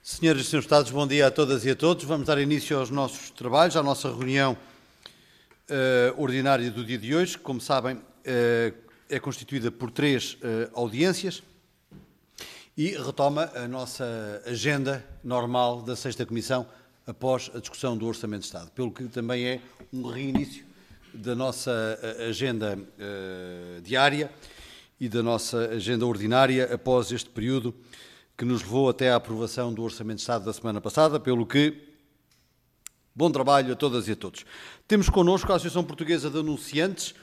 Senhoras e senhores deputados, bom dia a todas e a todos. Vamos dar início aos nossos trabalhos, à nossa reunião ordinária do dia de hoje. Como sabem, é constituída por 3 audiências e retoma a nossa agenda normal da 6ª Comissão após a discussão do Orçamento de Estado, pelo que também é um reinício da nossa agenda diária e da nossa agenda ordinária após este período que nos levou até à aprovação do Orçamento de Estado da semana passada, pelo que, bom trabalho a todas e a todos. Temos connosco a Associação Portuguesa de Anunciantes,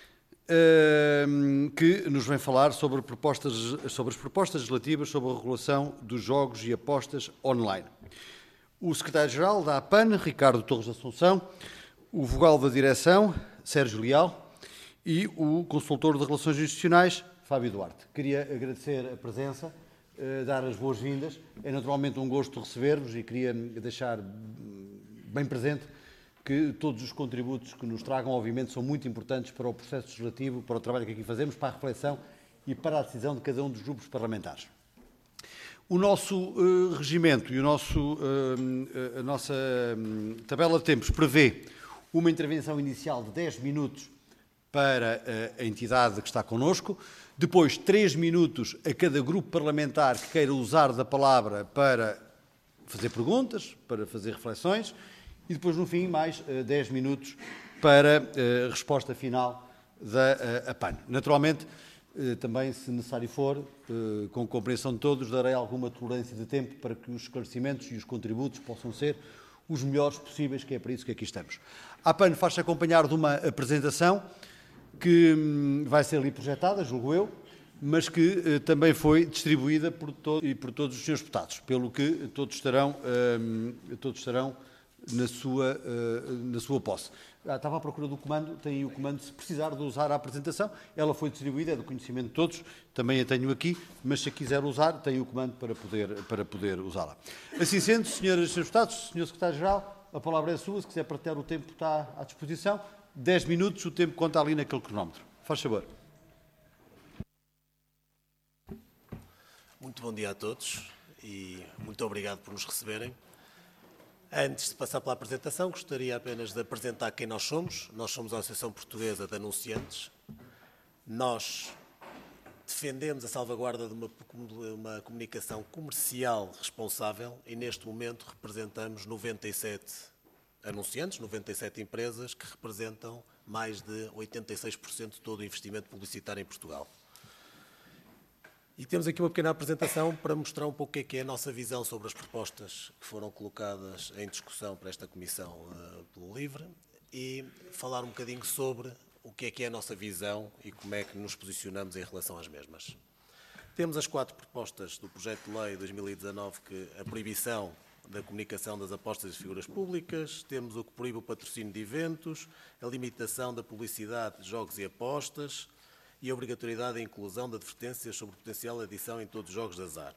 que nos vem falar sobre as propostas relativas sobre a regulação dos jogos e apostas online. O secretário-geral da APAN, Ricardo Torres Assunção, o vogal da direção, Sérgio Leal, e o consultor de Relações Institucionais, Fábio Duarte. Queria agradecer a presença, dar as boas-vindas. É naturalmente um gosto receber-vos e queria deixar bem presente que todos os contributos que nos tragam, obviamente, são muito importantes para o processo legislativo, para o trabalho que aqui fazemos, para a reflexão e para a decisão de cada um dos grupos parlamentares. O nosso regimento e a nossa tabela de tempos prevê uma intervenção inicial de 10 minutos para a entidade que está connosco, depois 3 minutos a cada grupo parlamentar que queira usar da palavra para fazer perguntas, para fazer reflexões, e depois, no fim, mais 10 minutos para a resposta final da APAN. Naturalmente, também, se necessário for, com a compreensão de todos, darei alguma tolerância de tempo para que os esclarecimentos e os contributos possam ser os melhores possíveis, que é para isso que aqui estamos. A APAN faz-se acompanhar de uma apresentação que vai ser ali projetada, julgo eu, mas que também foi distribuída por todos os senhores deputados, pelo que todos estarão na sua posse. Estava à procura do comando, tem aí o comando, se precisar de usar a apresentação, ela foi distribuída, é do conhecimento de todos, também a tenho aqui, mas se a quiser usar, tem o comando para poder usá-la. Assim sendo, senhoras e senhores deputados, senhor secretário-geral, a palavra é sua, se quiser partilhar o tempo está à disposição. 10 minutos, o tempo conta ali naquele cronómetro. Faz favor. Muito bom dia a todos e muito obrigado por nos receberem. Antes de passar pela apresentação, gostaria apenas de apresentar quem nós somos. Nós somos a Associação Portuguesa de Anunciantes. Nós defendemos a salvaguarda de uma comunicação comercial responsável e, neste momento, representamos 97 anunciantes, 97 empresas que representam mais de 86% de todo o investimento publicitário em Portugal. E temos aqui uma pequena apresentação para mostrar um pouco o que é a nossa visão sobre as propostas que foram colocadas em discussão para esta Comissão pelo LIVRE e falar um bocadinho sobre o que é a nossa visão e como é que nos posicionamos em relação às mesmas. Temos as 4 propostas do projeto de lei 2019, que a proibição da comunicação das apostas e figuras públicas, temos o que proíbe o patrocínio de eventos, a limitação da publicidade de jogos e apostas e a obrigatoriedade da inclusão de advertências sobre potencial adição em todos os jogos de azar.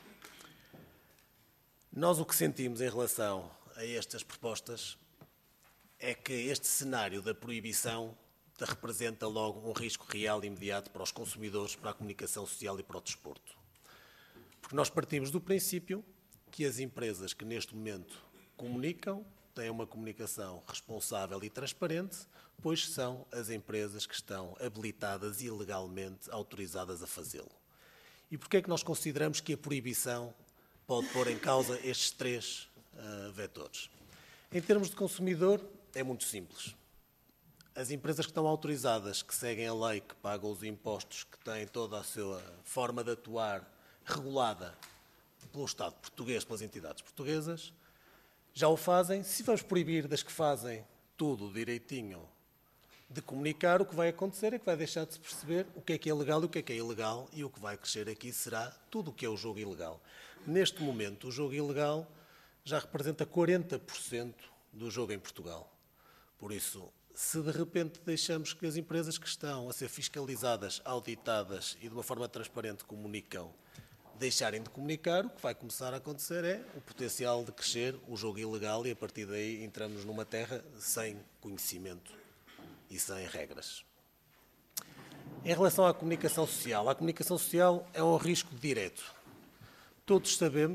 Nós o que sentimos em relação a estas propostas é que este cenário da proibição representa logo um risco real e imediato para os consumidores, para a comunicação social e para o desporto. Porque nós partimos do princípio que as empresas que neste momento comunicam têm uma comunicação responsável e transparente, pois são as empresas que estão habilitadas e legalmente autorizadas a fazê-lo. E porquê é que nós consideramos que a proibição pode pôr em causa estes 3 vetores? Em termos de consumidor, é muito simples. As empresas que estão autorizadas, que seguem a lei, que pagam os impostos, que têm toda a sua forma de atuar regulada pelo Estado português, pelas entidades portuguesas, já o fazem. Se vamos proibir das que fazem tudo direitinho de comunicar, o que vai acontecer é que vai deixar de se perceber o que é legal e o que é ilegal, e o que vai crescer aqui será tudo o que é o jogo ilegal. Neste momento, o jogo ilegal já representa 40% do jogo em Portugal. Por isso, se de repente deixamos que as empresas que estão a ser fiscalizadas, auditadas e de uma forma transparente comunicam, deixarem de comunicar, o que vai começar a acontecer é o potencial de crescer o jogo ilegal e a partir daí entramos numa terra sem conhecimento e sem regras. Em relação à comunicação social, a comunicação social é um risco direto. Todos sabemos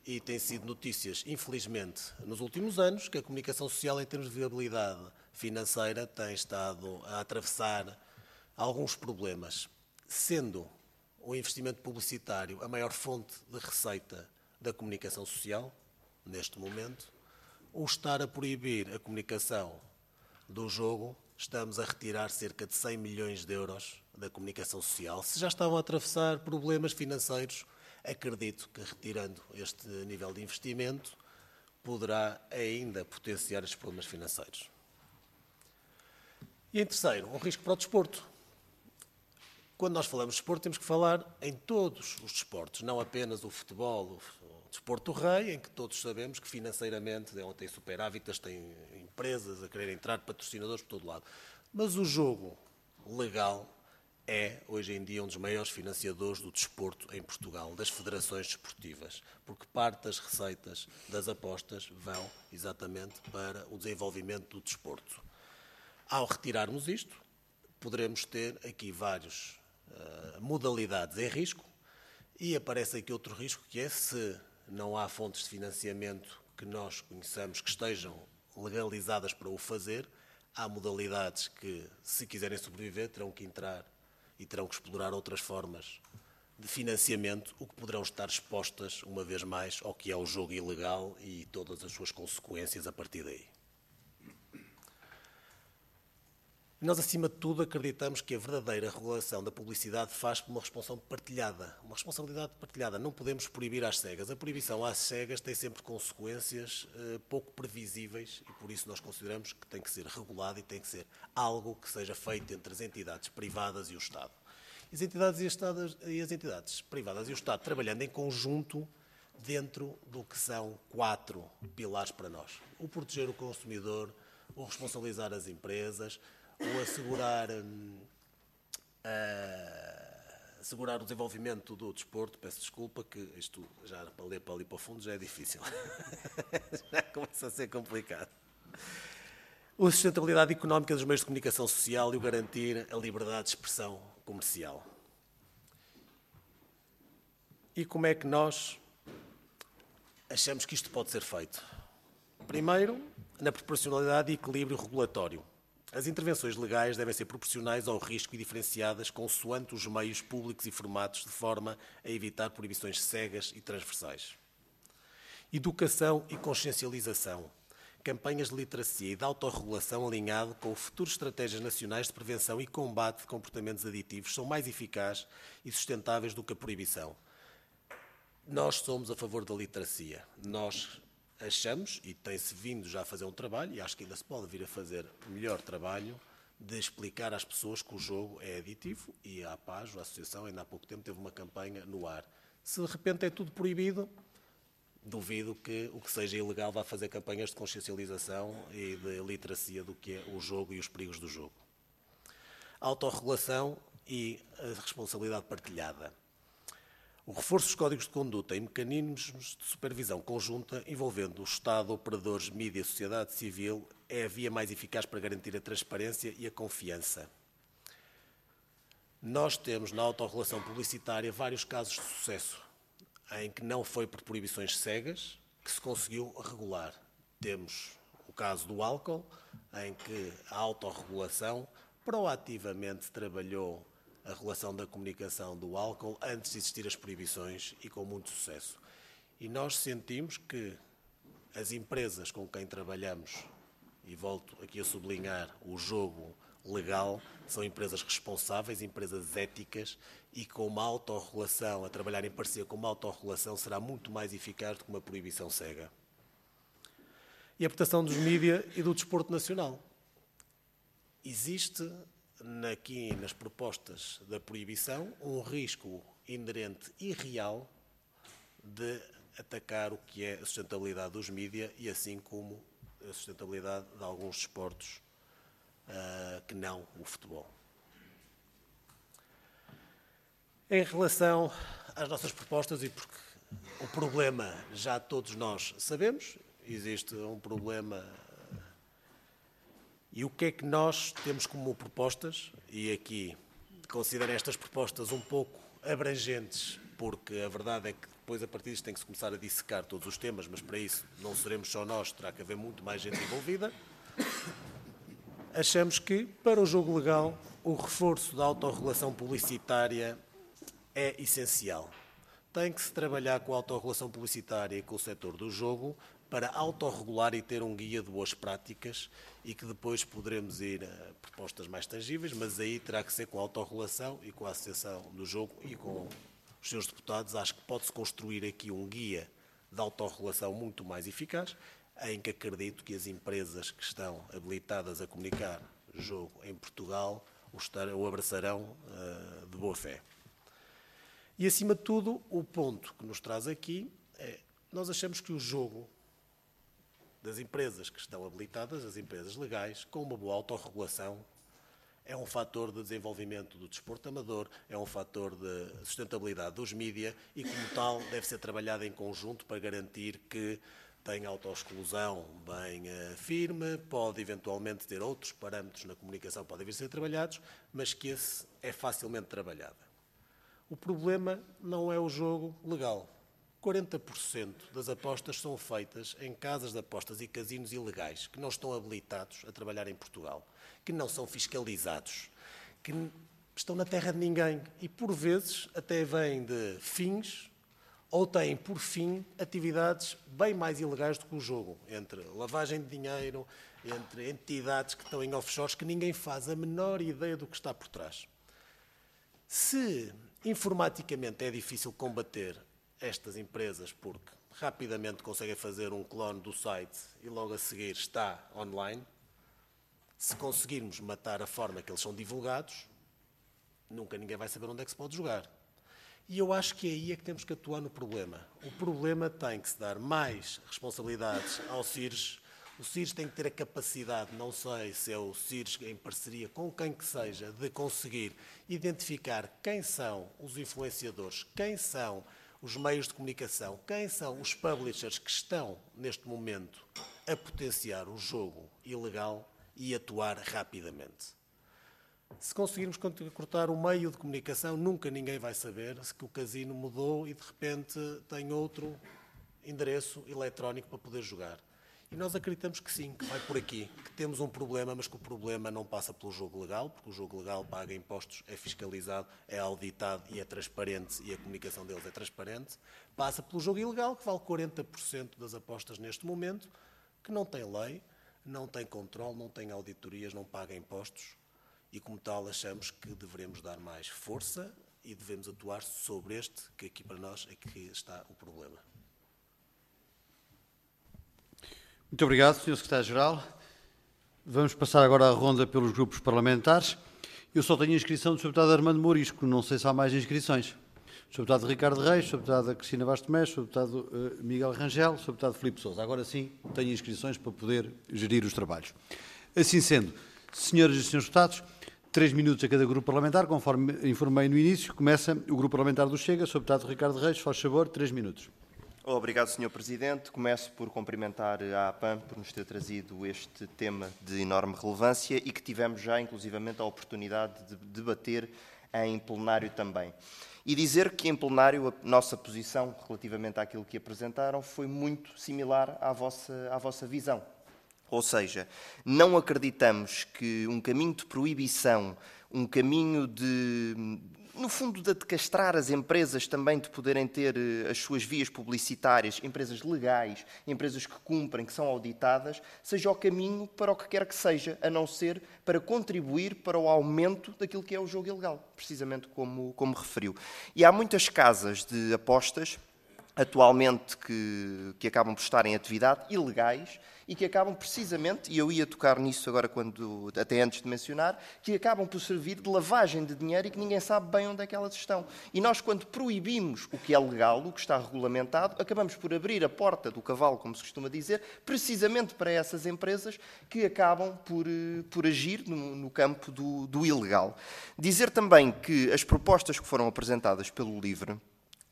e tem sido notícias, infelizmente, nos últimos anos, que a comunicação social, em termos de viabilidade financeira, tem estado a atravessar alguns problemas, sendo o investimento publicitário a maior fonte de receita da comunicação social, neste momento. O estar a proibir a comunicação do jogo, estamos a retirar cerca de 100 milhões de euros da comunicação social. Se já estavam a atravessar problemas financeiros, acredito que retirando este nível de investimento poderá ainda potenciar estes problemas financeiros. E em terceiro, um risco para o desporto. Quando nós falamos de desporto, temos que falar em todos os desportos, não apenas o futebol, o desporto rei, em que todos sabemos que financeiramente tem superávitas, tem empresas a querer entrar, patrocinadores por todo lado. Mas o jogo legal é, hoje em dia, um dos maiores financiadores do desporto em Portugal, das federações desportivas, porque parte das receitas das apostas vão exatamente para o desenvolvimento do desporto. Ao retirarmos isto, poderemos ter aqui várias modalidades em risco e aparece aqui outro risco, que é se não há fontes de financiamento que nós conheçamos que estejam legalizadas para o fazer, há modalidades que, se quiserem sobreviver, terão que entrar e terão que explorar outras formas de financiamento, o que poderão estar expostas, uma vez mais, ao que é o jogo ilegal e todas as suas consequências a partir daí. Nós, acima de tudo, acreditamos que a verdadeira regulação da publicidade faz por uma responsabilidade partilhada. Não podemos proibir às cegas. A proibição às cegas tem sempre consequências pouco previsíveis e, por isso, nós consideramos que tem que ser regulado e tem que ser algo que seja feito entre as entidades privadas e o Estado. As entidades privadas e o Estado trabalhando em conjunto dentro do que são 4 pilares para nós. O proteger o consumidor, o responsabilizar as empresas, o assegurar o desenvolvimento do desporto. Peço desculpa que isto já para ler para ali para o fundo já é difícil. Já começa a ser complicado. A sustentabilidade económica dos meios de comunicação social e o garantir a liberdade de expressão comercial. E como é que nós achamos que isto pode ser feito? Primeiro, na proporcionalidade e equilíbrio regulatório. As intervenções legais devem ser proporcionais ao risco e diferenciadas consoante os meios públicos e formatos, de forma a evitar proibições cegas e transversais. Educação e consciencialização. Campanhas de literacia e de autorregulação alinhado com futuras estratégias nacionais de prevenção e combate de comportamentos aditivos são mais eficazes e sustentáveis do que a proibição. Nós somos a favor da literacia. Nós achamos, e tem-se vindo já a fazer um trabalho, e acho que ainda se pode vir a fazer melhor trabalho, de explicar às pessoas que o jogo é aditivo, e a PAJ, a Associação, ainda há pouco tempo teve uma campanha no ar. Se de repente é tudo proibido, duvido que o que seja ilegal vá fazer campanhas de consciencialização e de literacia do que é o jogo e os perigos do jogo. A autorregulação e a responsabilidade partilhada. O reforço dos códigos de conduta e mecanismos de supervisão conjunta envolvendo o Estado, operadores, mídia e sociedade civil é a via mais eficaz para garantir a transparência e a confiança. Nós temos na autorregulação publicitária vários casos de sucesso, em que não foi por proibições cegas que se conseguiu regular. Temos o caso do álcool, em que a autorregulação proativamente trabalhou a regulação da comunicação do álcool antes de existir as proibições e com muito sucesso. E nós sentimos que as empresas com quem trabalhamos, e volto aqui a sublinhar o jogo legal, são empresas responsáveis, empresas éticas e com uma autorregulação, a trabalhar em parceria com uma autorregulação será muito mais eficaz do que uma proibição cega. E a proteção dos mídia e do desporto nacional. Existe aqui nas propostas da proibição um risco inerente e real de atacar o que é a sustentabilidade dos mídia e assim como a sustentabilidade de alguns desportos que não o futebol. Em relação às nossas propostas, e porque o problema já todos nós sabemos, existe um problema. E o que é que nós temos como propostas? E aqui considero estas propostas um pouco abrangentes, porque a verdade é que depois a partir disto tem que se começar a dissecar todos os temas, mas para isso não seremos só nós, terá que haver muito mais gente envolvida. Achamos que, para o jogo legal, o reforço da autorregulação publicitária é essencial. Tem que se trabalhar com a autorregulação publicitária e com o setor do jogo para autorregular e ter um guia de boas práticas e que depois poderemos ir a propostas mais tangíveis, mas aí terá que ser com a autorregulação e com a Associação do Jogo e com os seus deputados. Acho que pode-se construir aqui um guia de autorregulação muito mais eficaz, em que acredito que as empresas que estão habilitadas a comunicar jogo em Portugal o abraçarão de boa fé. E, acima de tudo, o ponto que nos traz aqui é, nós achamos que o jogo das empresas que estão habilitadas, as empresas legais, com uma boa autorregulação, é um fator de desenvolvimento do desporto amador, é um fator de sustentabilidade dos mídia e, como tal, deve ser trabalhado em conjunto para garantir que tem autoexclusão bem firme, pode eventualmente ter outros parâmetros na comunicação que podem vir a ser trabalhados, mas que esse é facilmente trabalhado. O problema não é o jogo legal. 40% das apostas são feitas em casas de apostas e casinos ilegais, que não estão habilitados a trabalhar em Portugal, que não são fiscalizados, que estão na terra de ninguém e, por vezes, até vêm de fins ou têm, por fim, atividades bem mais ilegais do que o jogo, entre lavagem de dinheiro, entre entidades que estão em offshores, que ninguém faz a menor ideia do que está por trás. Se informaticamente é difícil combater estas empresas, porque rapidamente conseguem fazer um clone do site e logo a seguir está online, se conseguirmos matar a forma que eles são divulgados, nunca ninguém vai saber onde é que se pode jogar. E eu acho que aí é que temos que atuar no problema. O problema tem que se dar mais responsabilidades ao CIRS. O CIRS tem que ter a capacidade, não sei se é o CIRS em parceria com quem que seja, de conseguir identificar quem são os influenciadores, quem são os meios de comunicação, quem são os publishers que estão, neste momento, a potenciar o jogo ilegal e atuar rapidamente. Se conseguirmos cortar o meio de comunicação, nunca ninguém vai saber se que o casino mudou e, de repente, tem outro endereço eletrónico para poder jogar. E nós acreditamos que sim, que vai por aqui, que temos um problema, mas que o problema não passa pelo jogo legal, porque o jogo legal paga impostos, é fiscalizado, é auditado e é transparente, e a comunicação deles é transparente. Passa pelo jogo ilegal, que vale 40% das apostas neste momento, que não tem lei, não tem controle, não tem auditorias, não paga impostos. E, como tal, achamos que devemos dar mais força e devemos atuar sobre este, que aqui para nós é que está o problema. Muito obrigado, Sr. Secretário-Geral. Vamos passar agora a ronda pelos grupos parlamentares. Eu só tenho a inscrição do Sr. Deputado Armando Mourisco, não sei se há mais inscrições. Sr. Deputado Ricardo Reis, Sr. Deputada Cristina Vaz Tomé, Sr. Deputado Miguel Rangel, Sr. Deputado Filipe Sousa. Agora sim, tenho inscrições para poder gerir os trabalhos. Assim sendo, senhoras e senhores deputados, 3 minutos a cada grupo parlamentar, conforme informei no início. Começa o grupo parlamentar do Chega. Sr. Deputado Ricardo Reis, faz favor, 3 minutos. Obrigado, Sr. Presidente. Começo por cumprimentar a APAN por nos ter trazido este tema de enorme relevância e que tivemos já, inclusivamente, a oportunidade de debater em plenário também. E dizer que em plenário a nossa posição relativamente àquilo que apresentaram foi muito similar à vossa visão. Ou seja, não acreditamos que um caminho de proibição, um caminho de, no fundo, de castrar as empresas também de poderem ter as suas vias publicitárias, empresas legais, empresas que cumprem, que são auditadas, seja o caminho para o que quer que seja, a não ser para contribuir para o aumento daquilo que é o jogo ilegal, precisamente como referiu. E há muitas casas de apostas, atualmente, que acabam por estar em atividade, ilegais, e que acabam precisamente, e eu ia tocar nisso agora, até antes de mencionar, que acabam por servir de lavagem de dinheiro e que ninguém sabe bem onde é que elas estão. E nós, quando proibimos o que é legal, o que está regulamentado, acabamos por abrir a porta do cavalo, como se costuma dizer, precisamente para essas empresas que acabam por agir no campo do ilegal. Dizer também que as propostas que foram apresentadas pelo LIVRE,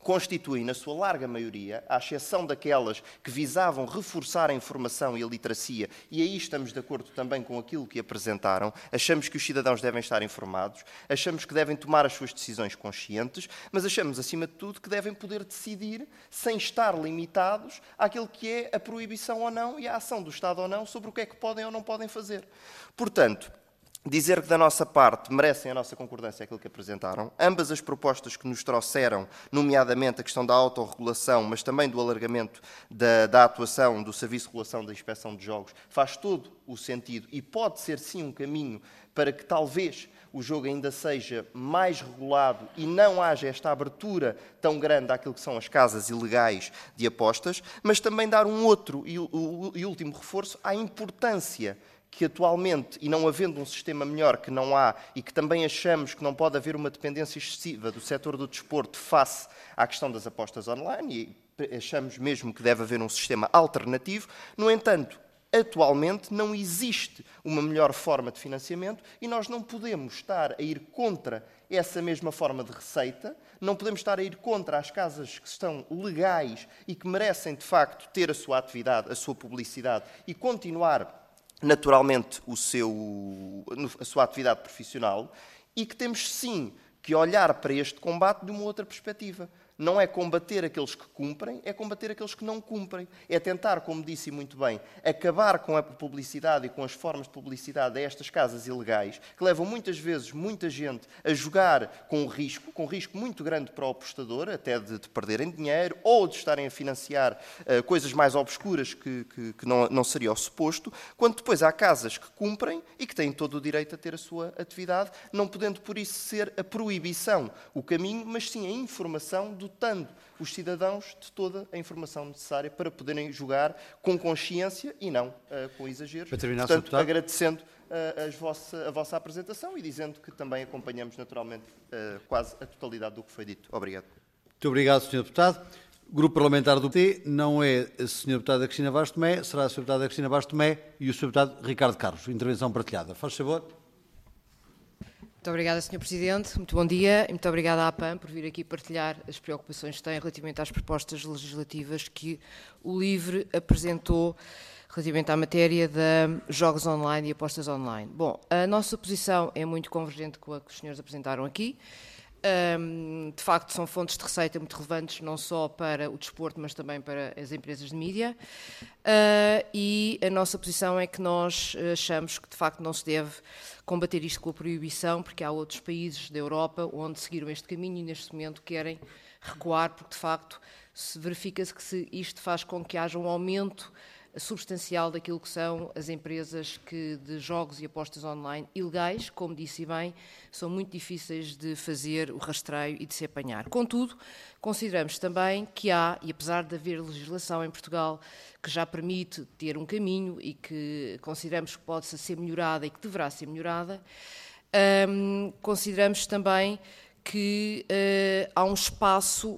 constituem, na sua larga maioria, à exceção daquelas que visavam reforçar a informação e a literacia, e aí estamos de acordo também com aquilo que apresentaram, achamos que os cidadãos devem estar informados, achamos que devem tomar as suas decisões conscientes, mas achamos, acima de tudo, que devem poder decidir sem estar limitados àquilo que é a proibição ou não e a ação do Estado ou não sobre o que é que podem ou não podem fazer. Portanto, dizer que da nossa parte merecem a nossa concordância aquilo que apresentaram. Ambas as propostas que nos trouxeram, nomeadamente a questão da autorregulação, mas também do alargamento da atuação do Serviço de Regulação da Inspeção de Jogos, faz todo o sentido e pode ser sim um caminho para que talvez o jogo ainda seja mais regulado e não haja esta abertura tão grande àquilo que são as casas ilegais de apostas, mas também dar um outro e último reforço à importância que atualmente, e não havendo um sistema melhor que não há, e que também achamos que não pode haver uma dependência excessiva do setor do desporto face à questão das apostas online, e achamos mesmo que deve haver um sistema alternativo. No entanto, atualmente não existe uma melhor forma de financiamento e nós não podemos estar a ir contra essa mesma forma de receita, não podemos estar a ir contra as casas que estão legais e que merecem, de facto, ter a sua atividade, a sua publicidade e continuar naturalmente a sua atividade profissional, e que temos sim que olhar para este combate de uma outra perspectiva. Não é combater aqueles que cumprem, é combater aqueles que não cumprem. É tentar, como disse muito bem, acabar com a publicidade e com as formas de publicidade a estas casas ilegais, que levam muitas vezes muita gente a jogar com risco muito grande para o apostador, até de perderem dinheiro ou de estarem a financiar coisas mais obscuras que não seria o suposto, quando depois há casas que cumprem e que têm todo o direito a ter a sua atividade, não podendo por isso ser a proibição o caminho, mas sim a informação, dotando os cidadãos de toda a informação necessária para poderem jogar com consciência e não com exageros. Para terminar, portanto, agradecendo a vossa apresentação e dizendo que também acompanhamos naturalmente quase a totalidade do que foi dito. Obrigado. Muito obrigado, Sr. Deputado. Grupo Parlamentar do PT não é a Sra. Deputada Cristina Vaz Tomé, será a Sra. Deputada Cristina Vaz Tomé e o Sr. Deputado Ricardo Carlos. Intervenção partilhada. Faz favor. Muito obrigada, Sr. Presidente. Muito bom dia e muito obrigada à APAN por vir aqui partilhar as preocupações que tem relativamente às propostas legislativas que o LIVRE apresentou relativamente à matéria de jogos online e apostas online. Bom, a nossa posição é muito convergente com a que os senhores apresentaram aqui. De facto, são fontes de receita muito relevantes, não só para o desporto, mas também para as empresas de mídia. E a nossa posição é que nós achamos que, de facto, não se deve combater isto com a proibição, porque há outros países da Europa onde seguiram este caminho e, neste momento, querem recuar, porque, de facto, verifica-se que isto faz com que haja um aumento substancial daquilo que são as empresas de jogos e apostas online ilegais, como disse bem, são muito difíceis de fazer o rastreio e de se apanhar. Contudo, consideramos também que há, e apesar de haver legislação em Portugal que já permite ter um caminho e que consideramos que pode ser melhorada e que deverá ser melhorada, consideramos também que há um espaço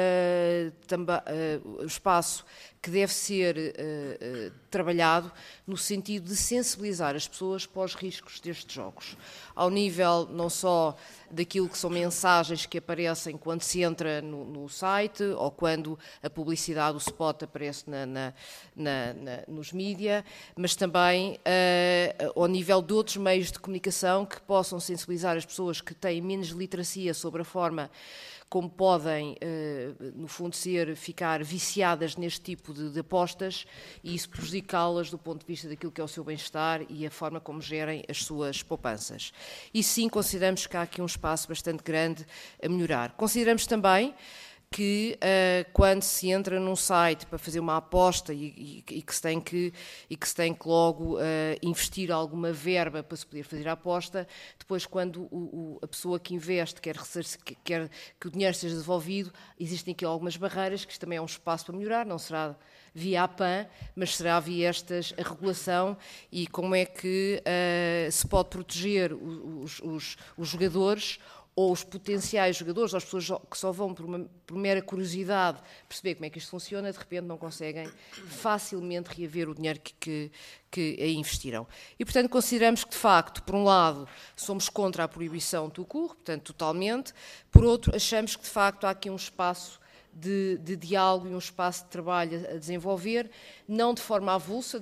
que deve ser trabalhado no sentido de sensibilizar as pessoas para os riscos destes jogos, ao nível não só daquilo que são mensagens que aparecem quando se entra no site ou quando a publicidade, o spot aparece nos mídia, mas também ao nível de outros meios de comunicação que possam sensibilizar as pessoas que têm menos literacia sobre a forma como podem, no fundo, ficar viciadas neste tipo de apostas e isso prejudicá-las do ponto de vista daquilo que é o seu bem-estar e a forma como gerem as suas poupanças. E sim, consideramos que há aqui um espaço bastante grande a melhorar. Consideramos também que quando se entra num site para fazer uma aposta e que se tem que logo investir alguma verba para se poder fazer a aposta, depois quando a pessoa que investe quer que o dinheiro seja devolvido, existem aqui algumas barreiras, que isto também é um espaço para melhorar, não será via a PAN, mas será via a regulação e como é que se pode proteger os jogadores ou os potenciais jogadores, ou as pessoas que só vão por mera curiosidade perceber como é que isto funciona, de repente não conseguem facilmente reaver o dinheiro que aí investiram. E, portanto, consideramos que, de facto, por um lado, somos contra a proibição do CUR, portanto, totalmente, por outro, achamos que, de facto, há aqui um espaço de diálogo e um espaço de trabalho a desenvolver, não de forma avulsa,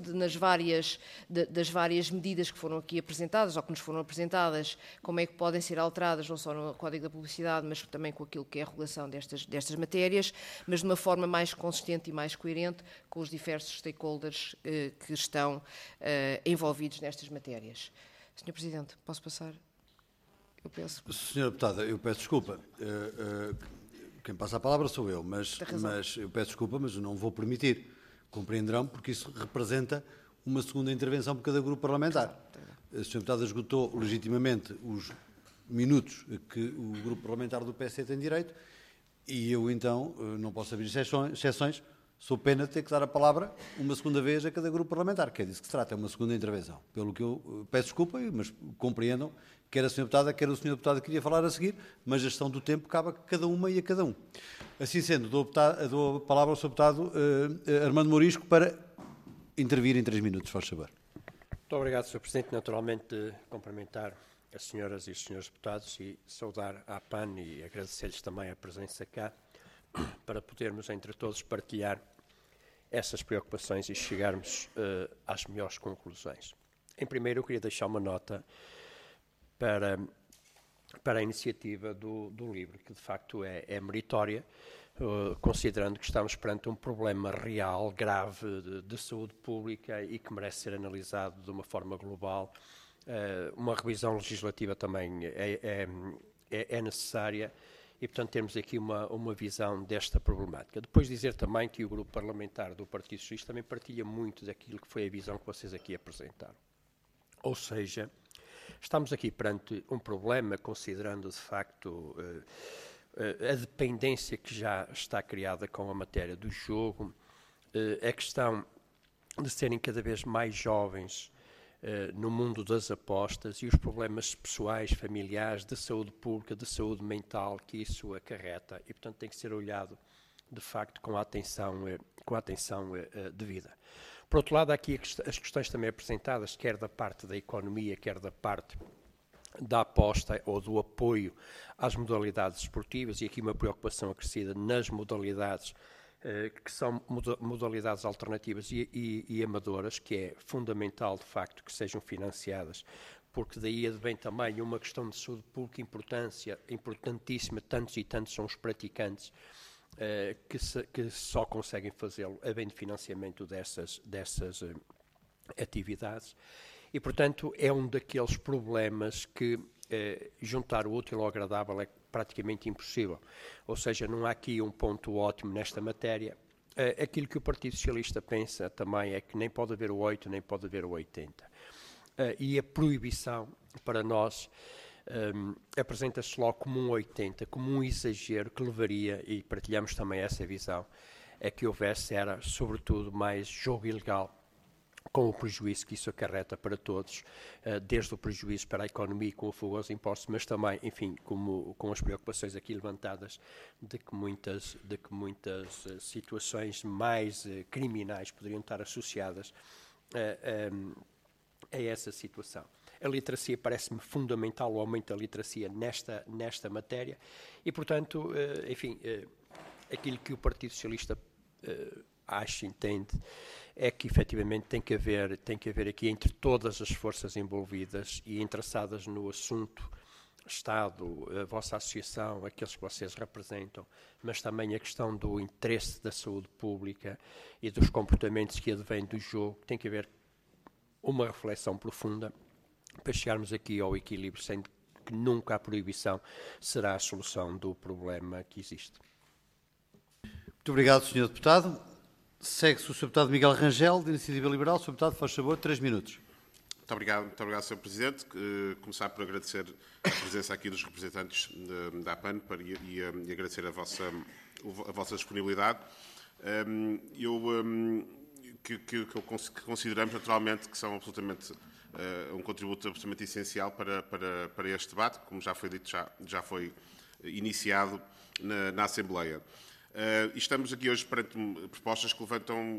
das várias medidas que foram aqui apresentadas, ou que nos foram apresentadas, como é que podem ser alteradas, não só no Código da Publicidade, mas também com aquilo que é a regulação destas matérias, mas de uma forma mais consistente e mais coerente com os diversos stakeholders que estão envolvidos nestas matérias. Sr. Presidente, posso passar? Eu peço. Senhora Deputada, eu peço desculpa. Quem passa a palavra sou eu, mas eu peço desculpa, mas eu não vou permitir. Compreenderão, porque isso representa uma segunda intervenção por cada grupo parlamentar. A Senhora Deputada esgotou legitimamente os minutos que o grupo parlamentar do PSD tem direito e eu, então, não posso abrir exceções, sou pena de ter que dar a palavra uma segunda vez a cada grupo parlamentar, que é disso que se trata, é uma segunda intervenção. Pelo que eu peço desculpa, mas compreendam, quer a Sra. Deputada, quer o Sr. Deputado que queria falar a seguir, mas a gestão do tempo cabe a cada uma e a cada um. Assim sendo, dou a palavra ao Sr. Deputado Armando Mourisco para intervir em 3 minutos, faz favor. Muito obrigado, Sr. Presidente. Naturalmente, cumprimentar as senhoras e os senhores deputados e saudar a APAN e agradecer-lhes também a presença cá para podermos, entre todos, partilhar essas preocupações e chegarmos às melhores conclusões. Em primeiro, eu queria deixar uma nota para a iniciativa do livro, que de facto é meritória, considerando que estamos perante um problema real, grave, de saúde pública e que merece ser analisado de uma forma global. Uma revisão legislativa também é necessária e, portanto, temos aqui uma visão desta problemática. Depois dizer também que o grupo parlamentar do Partido Socialista também partilha muito daquilo que foi a visão que vocês aqui apresentaram. Ou seja, estamos aqui perante um problema, considerando de facto a dependência que já está criada com a matéria do jogo, a questão de serem cada vez mais jovens no mundo das apostas e os problemas pessoais, familiares, de saúde pública, de saúde mental que isso acarreta e, portanto, tem que ser olhado de facto com a atenção devida. Por outro lado, há aqui as questões também apresentadas, quer da parte da economia, quer da parte da aposta ou do apoio às modalidades esportivas, e aqui uma preocupação acrescida nas modalidades que são modalidades alternativas e amadoras, que é fundamental, de facto, que sejam financiadas, porque daí advém também uma questão de saúde pública importantíssima, tantos e tantos são os praticantes que só conseguem fazê-lo a bem de financiamento dessas atividades. E, portanto, é um daqueles problemas que juntar o útil ao agradável é praticamente impossível. Ou seja, não há aqui um ponto ótimo nesta matéria. Aquilo que o Partido Socialista pensa também é que nem pode haver o 8, nem pode haver o 80. E a proibição, para nós, apresenta-se logo como um 80, como um exagero que levaria, e partilhamos também essa visão, a que houvesse, sobretudo, mais jogo ilegal, com o prejuízo que isso acarreta para todos, desde o prejuízo para a economia com o fogo aos impostos, mas também, enfim, com as preocupações aqui levantadas de que muitas situações mais criminais poderiam estar associadas a essa situação. A literacia parece-me fundamental, o aumento da literacia nesta matéria e, portanto, enfim, aquilo que o Partido Socialista acha, entende, é que efetivamente tem que haver aqui entre todas as forças envolvidas e interessadas no assunto, Estado, a vossa associação, aqueles que vocês representam, mas também a questão do interesse da saúde pública e dos comportamentos que advêm do jogo, tem que haver uma reflexão profunda para chegarmos aqui ao equilíbrio, sendo que nunca a proibição será a solução do problema que existe. Muito obrigado, Sr. Deputado. Segue-se o Sr. Deputado Miguel Rangel, de Iniciativa Liberal. Sr. Deputado, faz favor, 3 minutos. Muito obrigado, Sr. Presidente. Começar por agradecer a presença aqui dos representantes da APAN e agradecer a vossa disponibilidade. Que consideramos naturalmente que são absolutamente um contributo absolutamente essencial para este debate, como já foi dito, já foi iniciado na Assembleia. E estamos aqui hoje perante propostas que levantam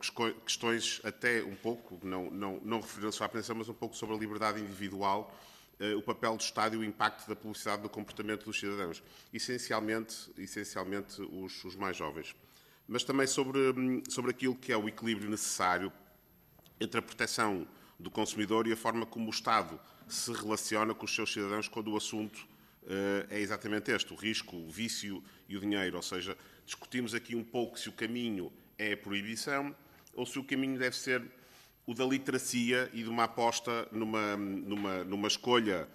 questões até um pouco, não referindo-se à apreensão, mas um pouco sobre a liberdade individual o papel do Estado e o impacto da publicidade no comportamento dos cidadãos, essencialmente os mais jovens. Mas também sobre aquilo que é o equilíbrio necessário entre a proteção do consumidor e a forma como o Estado se relaciona com os seus cidadãos quando o assunto é exatamente este, o risco, o vício e o dinheiro. Ou seja, discutimos aqui um pouco se o caminho é a proibição ou se o caminho deve ser o da literacia e de uma aposta numa escolha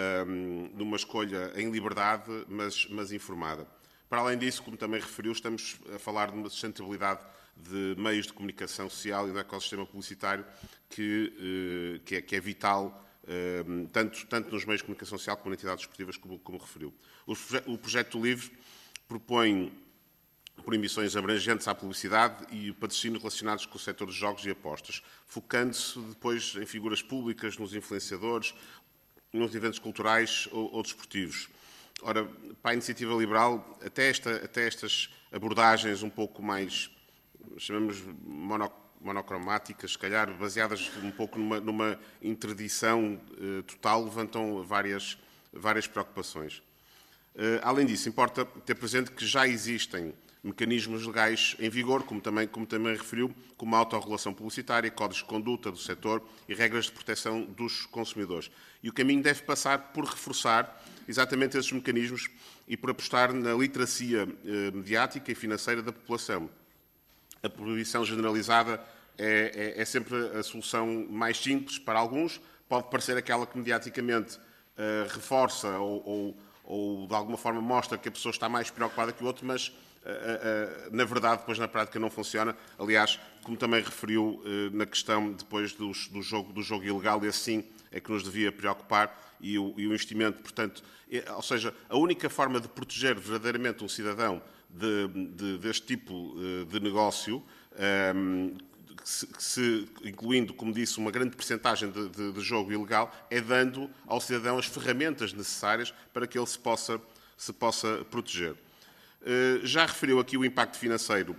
em liberdade, mas informada. Para além disso, como também referiu, estamos a falar de uma sustentabilidade de meios de comunicação social e do ecossistema publicitário que é vital, tanto nos meios de comunicação social como nas entidades esportivas, como referiu. O projeto do LIVRE propõe proibições abrangentes à publicidade e patrocínios relacionados com o setor dos jogos e apostas, focando-se depois em figuras públicas, nos influenciadores, nos eventos culturais ou desportivos. Ora, para a iniciativa liberal, até estas abordagens um pouco mais, chamamos monocromáticas, se calhar, baseadas um pouco numa interdição total, levantam várias preocupações. Além disso, importa ter presente que já existem mecanismos legais em vigor, como também referiu, como a autorregulação publicitária, códigos de conduta do setor e regras de proteção dos consumidores. E o caminho deve passar por reforçar exatamente esses mecanismos e por apostar na literacia mediática e financeira da população. A proibição generalizada é sempre a solução mais simples para alguns, pode parecer aquela que mediaticamente reforça ou de alguma forma mostra que a pessoa está mais preocupada que o outro, mas na verdade, depois na prática não funciona. Aliás, como também referiu na questão depois do jogo ilegal, e assim é que nos devia preocupar, e o investimento, portanto, ou seja, a única forma de proteger verdadeiramente um cidadão deste tipo de negócio, incluindo, como disse, uma grande percentagem de jogo ilegal, é dando ao cidadão as ferramentas necessárias para que ele se possa proteger. Já referiu aqui o impacto financeiro.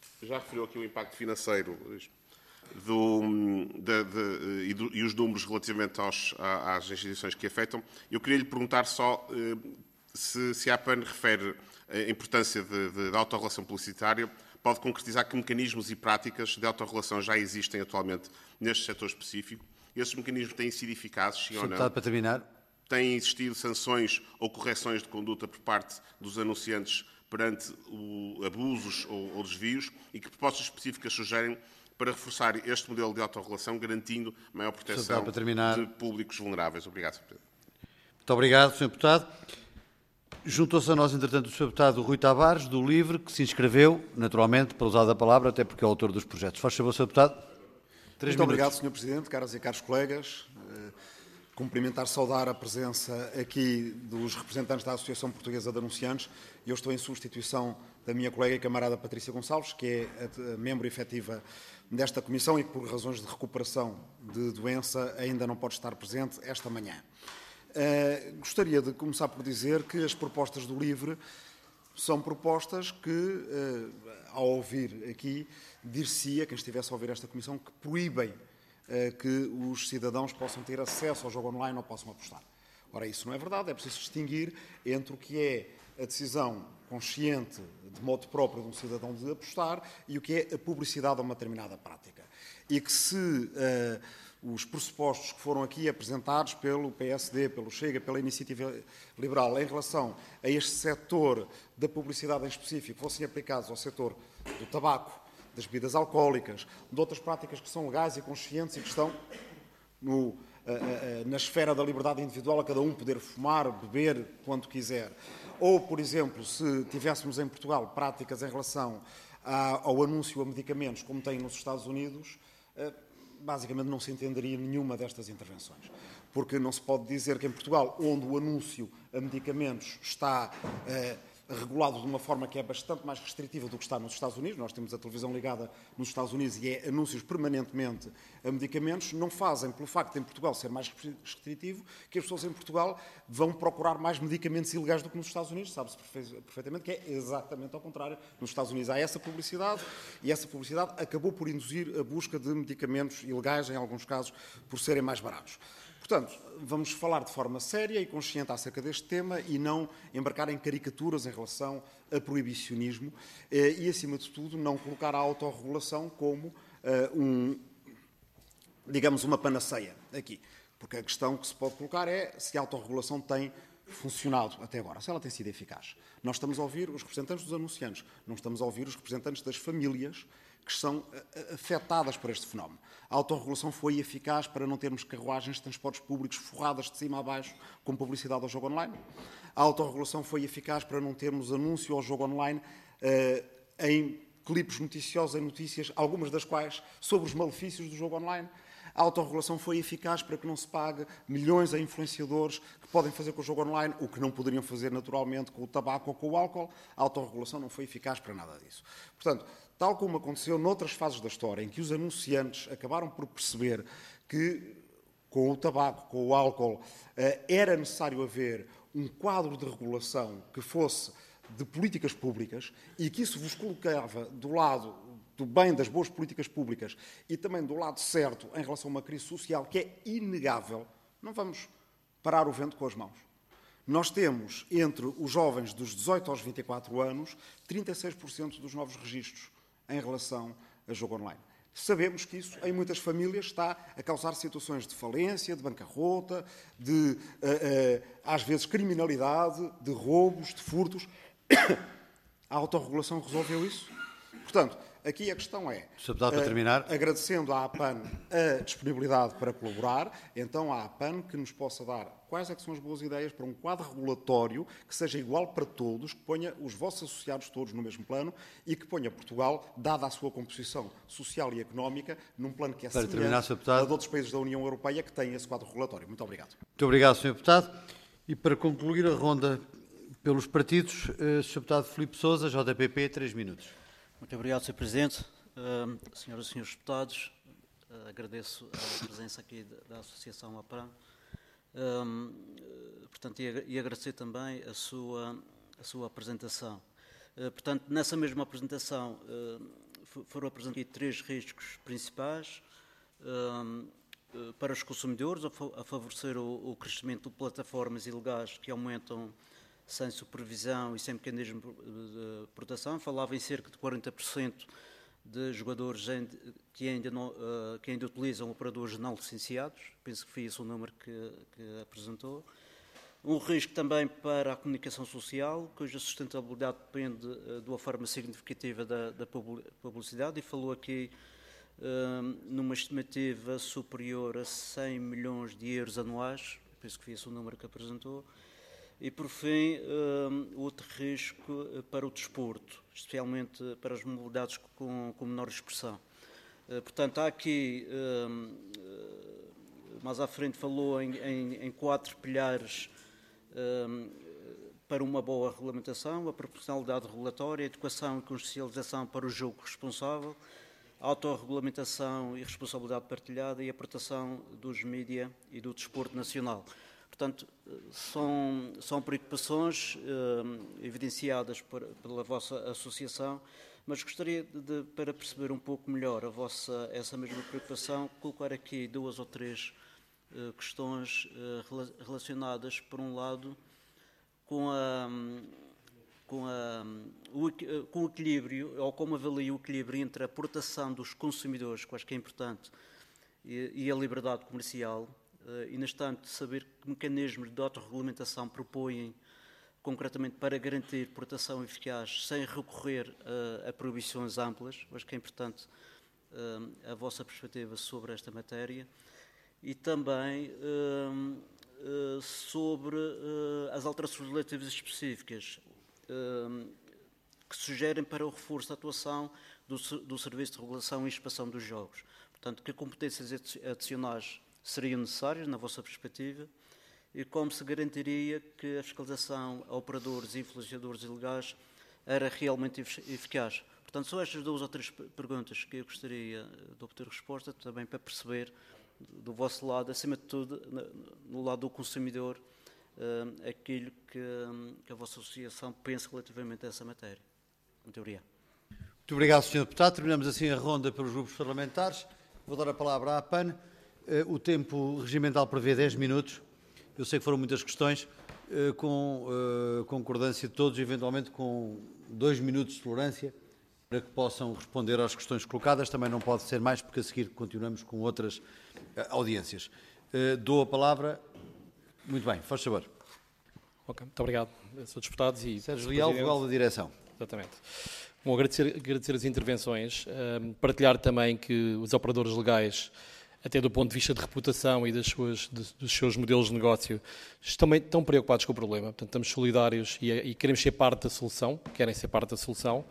E os números relativamente às instituições que afetam. Eu queria lhe perguntar só se a APAN refere a importância da autorregulação publicitária, pode concretizar que mecanismos e práticas de autorregulação já existem atualmente neste setor específico. Esses mecanismos têm sido eficazes, sim ou não? Para terminar. Têm existido sanções ou correções de conduta por parte dos anunciantes perante abusos ou desvios, e que propostas específicas sugerem para reforçar este modelo de autorregulação, garantindo maior proteção de públicos vulneráveis. Obrigado, Sr. Presidente. Muito obrigado, Sr. Deputado. Juntou-se a nós, entretanto, o Sr. Deputado Rui Tavares, do LIVRE, que se inscreveu, naturalmente, para usar a palavra, até porque é o autor dos projetos. Faz favor, Sr. Deputado. Muito obrigado, Sr. Presidente, caras e caros colegas. Cumprimentar, saudar a presença aqui dos representantes da Associação Portuguesa de Anunciantes. Eu estou em substituição da minha colega e camarada Patrícia Gonçalves, que é a membro efetiva desta comissão e que, por razões de recuperação de doença, ainda não pode estar presente esta manhã. Gostaria de começar por dizer que as propostas do LIVRE são propostas que, ao ouvir aqui, dir-se-ia, quem estivesse a ouvir esta comissão, que proíbem que os cidadãos possam ter acesso ao jogo online ou possam apostar. Ora, isso não é verdade, é preciso distinguir entre o que é a decisão consciente, de modo próprio, de um cidadão de apostar e o que é a publicidade a uma determinada prática. E que se os pressupostos que foram aqui apresentados pelo PSD, pelo Chega, pela Iniciativa Liberal, em relação a este setor da publicidade em específico, fossem aplicados ao setor do tabaco, das bebidas alcoólicas, de outras práticas que são legais e conscientes e que estão na esfera da liberdade individual, a cada um poder fumar, beber, quando quiser. Ou, por exemplo, se tivéssemos em Portugal práticas em relação ao anúncio a medicamentos, como tem nos Estados Unidos, basicamente não se entenderia nenhuma destas intervenções. Porque não se pode dizer que em Portugal, onde o anúncio a medicamentos está regulado de uma forma que é bastante mais restritiva do que está nos Estados Unidos, nós temos a televisão ligada nos Estados Unidos e é anúncios permanentemente a medicamentos, não fazem, pelo facto de em Portugal ser mais restritivo, que as pessoas em Portugal vão procurar mais medicamentos ilegais do que nos Estados Unidos. Sabe-se perfeitamente que é exatamente ao contrário. Nos Estados Unidos há essa publicidade e essa publicidade acabou por induzir a busca de medicamentos ilegais, em alguns casos, por serem mais baratos. Portanto, vamos falar de forma séria e consciente acerca deste tema e não embarcar em caricaturas em relação a proibicionismo e, acima de tudo, não colocar a autorregulação como digamos, uma panaceia aqui. Porque a questão que se pode colocar é se a autorregulação tem funcionado até agora, se ela tem sido eficaz. Nós estamos a ouvir os representantes dos anunciantes, não estamos a ouvir os representantes das famílias que são afetadas por este fenómeno. A autorregulação foi eficaz para não termos carruagens de transportes públicos forradas de cima a baixo com publicidade ao jogo online. A autorregulação foi eficaz para não termos anúncio ao jogo online em clipes noticiosos, em notícias, algumas das quais sobre os malefícios do jogo online. A autorregulação foi eficaz para que não se pague milhões a influenciadores que podem fazer com o jogo online o que não poderiam fazer naturalmente com o tabaco ou com o álcool. A autorregulação não foi eficaz para nada disso. Portanto, tal como aconteceu noutras fases da história, em que os anunciantes acabaram por perceber que com o tabaco, com o álcool, era necessário haver um quadro de regulação que fosse de políticas públicas e que isso vos colocava do lado do bem das boas políticas públicas e também do lado certo em relação a uma crise social que é inegável, não vamos parar o vento com as mãos. Nós temos, entre os jovens dos 18 aos 24 anos, 36% dos novos registros em relação a jogo online. Sabemos que isso, em muitas famílias, está a causar situações de falência, de bancarrota, de, às vezes, criminalidade, de roubos, de furtos. A autorregulação resolveu isso? Portanto, aqui a questão é, para terminar, agradecendo à APAN a disponibilidade para colaborar, então à APAN que nos possa dar quais é que são as boas ideias para um quadro regulatório que seja igual para todos, que ponha os vossos associados todos no mesmo plano e que ponha Portugal, dada a sua composição social e económica, num plano que é semelhante a de outros países da União Europeia que têm esse quadro regulatório. Muito obrigado. Muito obrigado, Sr. Deputado. E para concluir a ronda pelos partidos, Sr. Deputado Filipe Sousa, JPP, 3 minutos. Muito obrigado, Sr. Presidente. Senhoras e senhores deputados, agradeço a presença aqui da Associação APAN. Portanto, e agradecer também a sua apresentação. Portanto, nessa mesma apresentação foram apresentados aqui 3 riscos principais para os consumidores, a favorecer o crescimento de plataformas ilegais que aumentam sem supervisão e sem mecanismo de proteção. Falava em cerca de 40% de jogadores que ainda utilizam operadores não licenciados. Penso que foi esse o número que apresentou. Um risco também para a comunicação social, cuja sustentabilidade depende de uma forma significativa da publicidade, e falou aqui numa estimativa superior a 100 milhões de euros anuais. Penso que foi esse o número que apresentou. E, por fim, outro risco para o desporto, especialmente para as modalidades com menor expressão. Portanto, há aqui, mais à frente, falou em 4 pilares para uma boa regulamentação: a proporcionalidade regulatória, a educação e consciencialização para o jogo responsável, a autorregulamentação e responsabilidade partilhada e a proteção dos mídia e do desporto nacional. Portanto, são preocupações evidenciadas pela vossa associação, mas gostaria para perceber um pouco melhor essa mesma preocupação, colocar aqui 2 ou 3 questões relacionadas, por um lado, com o equilíbrio, ou como avalia o equilíbrio entre a proteção dos consumidores, que acho que é importante, e a liberdade comercial. E, no entanto, saber que mecanismos de autorregulamentação propõem concretamente para garantir proteção eficaz sem recorrer a proibições amplas. Acho que é importante a vossa perspectiva sobre esta matéria. E também sobre as alterações legislativas específicas que sugerem para o reforço da atuação do Serviço de Regulação e Inspeção dos Jogos. Portanto, que competências adicionais seriam necessárias, na vossa perspectiva, e como se garantiria que a fiscalização a operadores e influenciadores ilegais era realmente eficaz. Portanto, são estas 2 ou 3 perguntas que eu gostaria de obter resposta, também para perceber do vosso lado, acima de tudo, no lado do consumidor, aquilo que a vossa associação pensa relativamente a essa matéria. Muito obrigado. Muito obrigado, Sr. Deputado. Terminamos assim a ronda pelos grupos parlamentares. Vou dar a palavra à APAN O tempo regimental prevê 10 minutos. Eu sei que foram muitas questões, com concordância de todos, eventualmente com 2 minutos de tolerância, para que possam responder às questões colocadas. Também não pode ser mais, porque a seguir continuamos com outras audiências. Dou a palavra. Muito bem, faz favor. Ok, muito obrigado, Sr. Deputados e Sérgio Leal, vogal da direção. Exatamente. Bom, agradecer as intervenções, partilhar também que os operadores legais, até do ponto de vista de reputação e dos seus modelos de negócio, também estão preocupados com o problema. Portanto, estamos solidários e queremos ser parte da solução, querem ser parte da solução,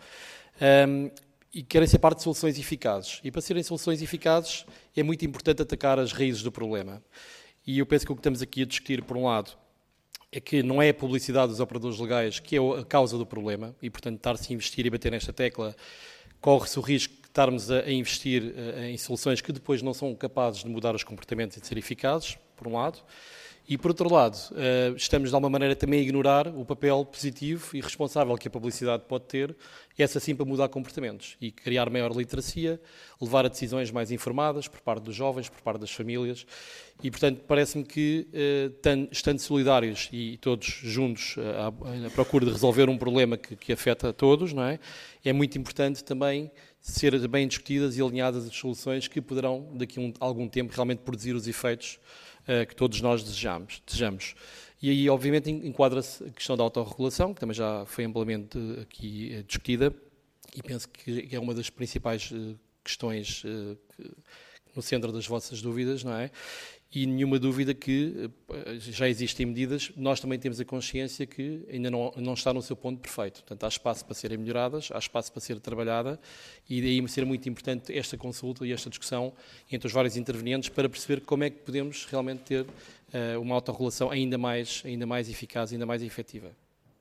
e querem ser parte de soluções eficazes. E para serem soluções eficazes é muito importante atacar as raízes do problema. E eu penso que o que estamos aqui a discutir, por um lado, é que não é a publicidade dos operadores legais que é a causa do problema e, portanto, estar-se a investir e bater nesta tecla corre-se o risco de estarmos a investir em soluções que depois não são capazes de mudar os comportamentos e de ser eficazes, por um lado. E, por outro lado, estamos, de alguma maneira, também a ignorar o papel positivo e responsável que a publicidade pode ter, essa sim para mudar comportamentos e criar maior literacia, levar a decisões mais informadas por parte dos jovens, por parte das famílias. E, portanto, parece-me que, estando solidários e todos juntos à procura de resolver um problema que afeta a todos, não é? É muito importante também ser bem discutidas e alinhadas as soluções que poderão, daqui a algum tempo, realmente produzir os efeitos que todos nós desejamos. E aí, obviamente, enquadra-se a questão da autorregulação, que também já foi amplamente aqui discutida, e penso que é uma das principais questões no centro das vossas dúvidas, não é? E nenhuma dúvida que já existem medidas, nós também temos a consciência que ainda não está no seu ponto perfeito. Portanto, há espaço para serem melhoradas, há espaço para ser trabalhada e daí ser muito importante esta consulta e esta discussão entre os vários intervenientes para perceber como é que podemos realmente ter uma autorregulação ainda mais eficaz, ainda mais efetiva.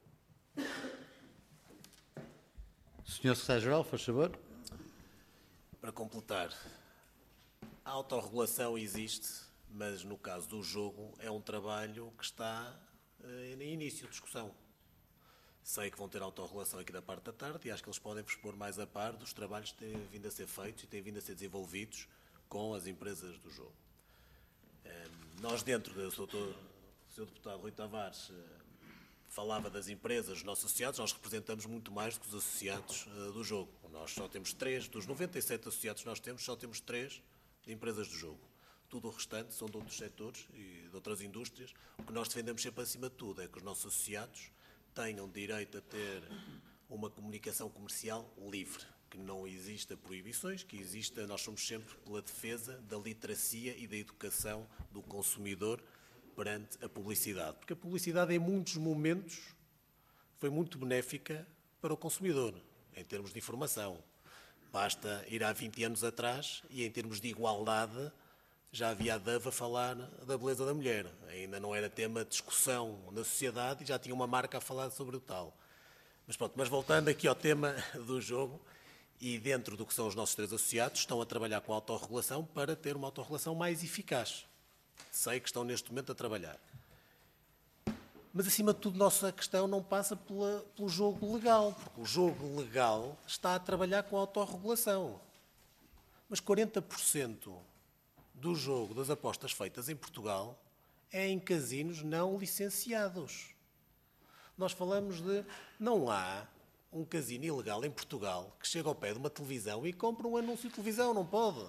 Sr. Secretário-Geral, faz favor. Para completar, a autorregulação existe, mas no caso do jogo é um trabalho que está em início de discussão. Sei que vão ter autorregulação aqui da parte da tarde e acho que eles podem vos pôr mais a par dos trabalhos que têm vindo a ser feitos e têm vindo a ser desenvolvidos com as empresas do jogo. Nós dentro do Sr. Deputado Rui Tavares falava das empresas, dos nossos associados, nós representamos muito mais do que os associados do jogo. Nós só temos 3, dos 97 associados que nós temos, só temos 3 de empresas do jogo. Tudo o restante são de outros setores e de outras indústrias. O que nós defendemos sempre acima de tudo é que os nossos associados tenham direito a ter uma comunicação comercial livre, que não exista proibições, que exista, nós somos sempre pela defesa da literacia e da educação do consumidor perante a publicidade. Porque a publicidade, em muitos momentos, foi muito benéfica para o consumidor, em termos de informação. Basta ir há 20 anos atrás e, em termos de igualdade, já havia a DAV a falar da beleza da mulher. Ainda não era tema de discussão na sociedade e já tinha uma marca a falar sobre o tal. Mas pronto, mas voltando aqui ao tema do jogo, e dentro do que são os nossos 3 associados, estão a trabalhar com a autorregulação para ter uma autorregulação mais eficaz. Sei que estão neste momento a trabalhar. Mas, acima de tudo, nossa questão não passa pelo jogo legal, porque o jogo legal está a trabalhar com a autorregulação. Mas 40% do jogo das apostas feitas em Portugal é em casinos não licenciados. Nós falamos de... Não há um casino ilegal em Portugal que chega ao pé de uma televisão e compra um anúncio de televisão, não pode.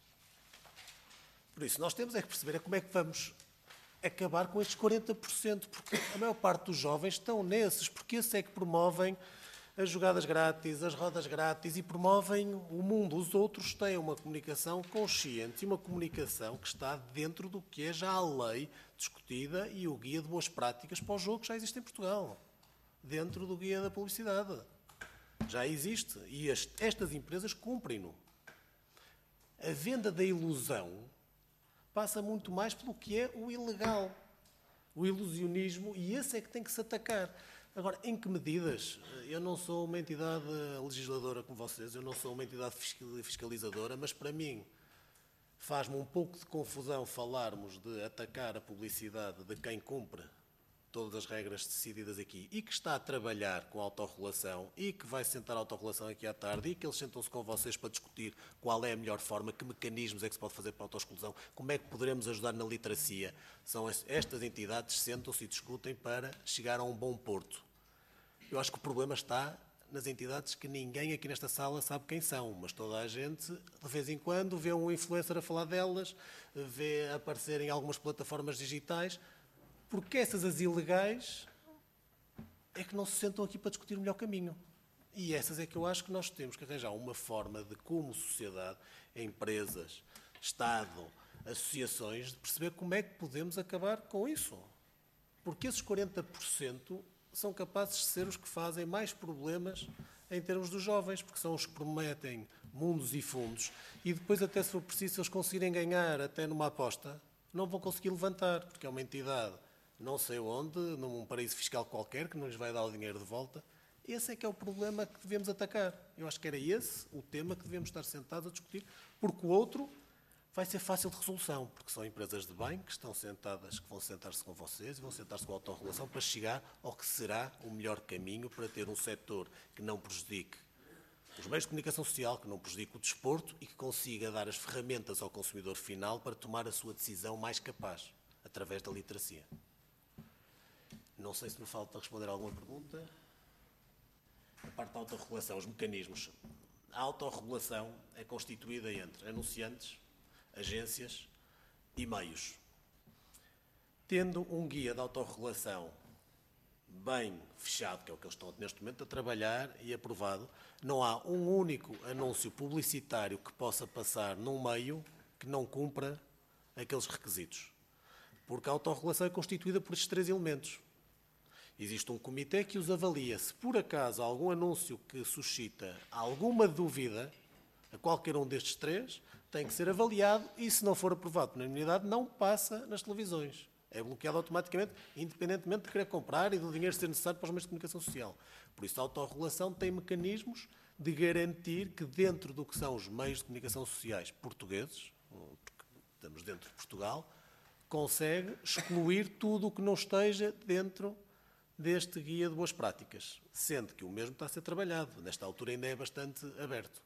Por isso, nós temos é que perceber como é que vamos acabar com estes 40%, porque a maior parte dos jovens estão nesses, porque esses é que promovem as jogadas grátis, as rodas grátis e promovem o mundo. Os outros têm uma comunicação consciente e uma comunicação que está dentro do que é já a lei discutida e o guia de boas práticas para o jogo que já existe em Portugal. Dentro do guia da publicidade. Já existe. E estas empresas cumprem-no. A venda da ilusão passa muito mais pelo que é o ilegal. O ilusionismo, e esse é que tem que se atacar. Agora, em que medidas? Eu não sou uma entidade legisladora como vocês, eu não sou uma entidade fiscalizadora, mas para mim faz-me um pouco de confusão falarmos de atacar a publicidade de quem cumpre todas as regras decididas aqui e que está a trabalhar com a autorregulação e que vai sentar a autorregulação aqui à tarde e que eles sentam-se com vocês para discutir qual é a melhor forma, que mecanismos é que se pode fazer para a autoexclusão, como é que poderemos ajudar na literacia. São estas entidades sentam-se e discutem para chegar a um bom porto. Eu acho que o problema está nas entidades que ninguém aqui nesta sala sabe quem são, mas toda a gente, de vez em quando, vê um influencer a falar delas, vê aparecer em algumas plataformas digitais, porque essas, as ilegais, é que não se sentam aqui para discutir o melhor caminho. E essas é que eu acho que nós temos que arranjar uma forma de, como sociedade, empresas, Estado, associações, de perceber como é que podemos acabar com isso. Porque esses 40% são capazes de ser os que fazem mais problemas em termos dos jovens, porque são os que prometem mundos e fundos e depois, até se for preciso, se eles conseguirem ganhar até numa aposta, não vão conseguir levantar, porque é uma entidade não sei onde, num paraíso fiscal qualquer, que não lhes vai dar o dinheiro de volta. Esse é que é o problema que devemos atacar. Eu acho que era esse o tema que devemos estar sentados a discutir, porque o outro vai ser fácil de resolução, porque são empresas de bem que estão sentadas, que vão sentar-se com vocês e vão sentar-se com a autorregulação para chegar ao que será o melhor caminho para ter um setor que não prejudique os meios de comunicação social, que não prejudique o desporto e que consiga dar as ferramentas ao consumidor final para tomar a sua decisão mais capaz, através da literacia. Não sei se me falta responder a alguma pergunta. A parte da autorregulação, os mecanismos. A autorregulação é constituída entre anunciantes, agências e meios. Tendo um guia de autorregulação bem fechado, que é o que eles estão neste momento a trabalhar e aprovado, não há um único anúncio publicitário que possa passar num meio que não cumpra aqueles requisitos. Porque a autorregulação é constituída por estes 3 elementos. Existe um comitê que os avalia. Se por acaso há algum anúncio que suscita alguma dúvida a qualquer um destes 3, tem que ser avaliado e, se não for aprovado por unanimidade, não passa nas televisões. É bloqueado automaticamente, independentemente de querer comprar e do dinheiro ser necessário para os meios de comunicação social. Por isso, a autorregulação tem mecanismos de garantir que, dentro do que são os meios de comunicação sociais portugueses, porque estamos dentro de Portugal, consegue excluir tudo o que não esteja dentro deste guia de boas práticas, sendo que o mesmo está a ser trabalhado. Nesta altura ainda é bastante aberto.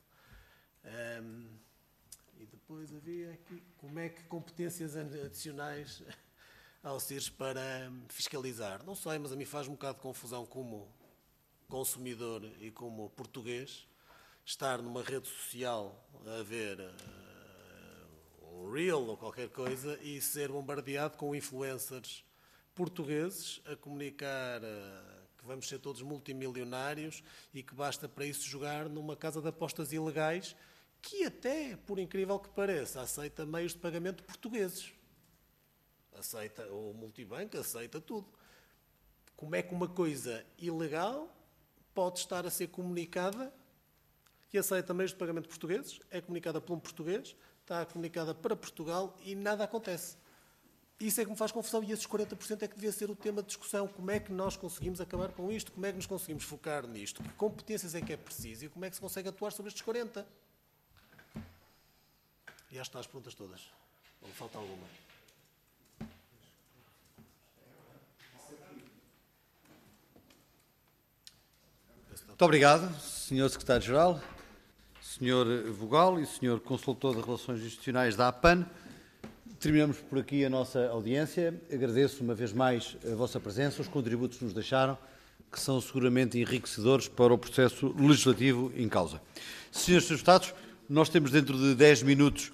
E depois havia aqui como é que competências adicionais ao CIRS para fiscalizar. Não sei, mas a mim faz um bocado de confusão como consumidor e como português estar numa rede social a ver um reel ou qualquer coisa e ser bombardeado com influencers portugueses a comunicar que vamos ser todos multimilionários e que basta para isso jogar numa casa de apostas ilegais que até, por incrível que pareça, aceita meios de pagamento portugueses. Aceita o multibanco, aceita tudo. Como é que uma coisa ilegal pode estar a ser comunicada, que aceita meios de pagamento portugueses, é comunicada por um português, está comunicada para Portugal e nada acontece? Isso é que me faz confusão e esses 40% é que devia ser o tema de discussão. Como é que nós conseguimos acabar com isto? Como é que nos conseguimos focar nisto? Que competências é que é preciso e como é que se consegue atuar sobre estes 40%? E acho que estão as perguntas todas. Ou falta alguma? Muito obrigado, Sr. Secretário-Geral, Sr. Vogal e Sr. Consultor de Relações Institucionais da APAN. Terminamos por aqui a nossa audiência. Agradeço uma vez mais a vossa presença, os contributos que nos deixaram, que são seguramente enriquecedores para o processo legislativo em causa. Senhores Deputados, nós temos dentro de 10 minutos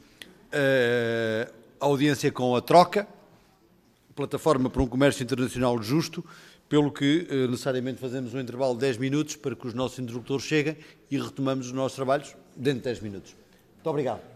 a audiência com a Troca, Plataforma para um Comércio Internacional Justo, pelo que necessariamente fazemos um intervalo de 10 minutos para que os nossos interlocutores cheguem e retomamos os nossos trabalhos dentro de 10 minutos. Muito obrigado.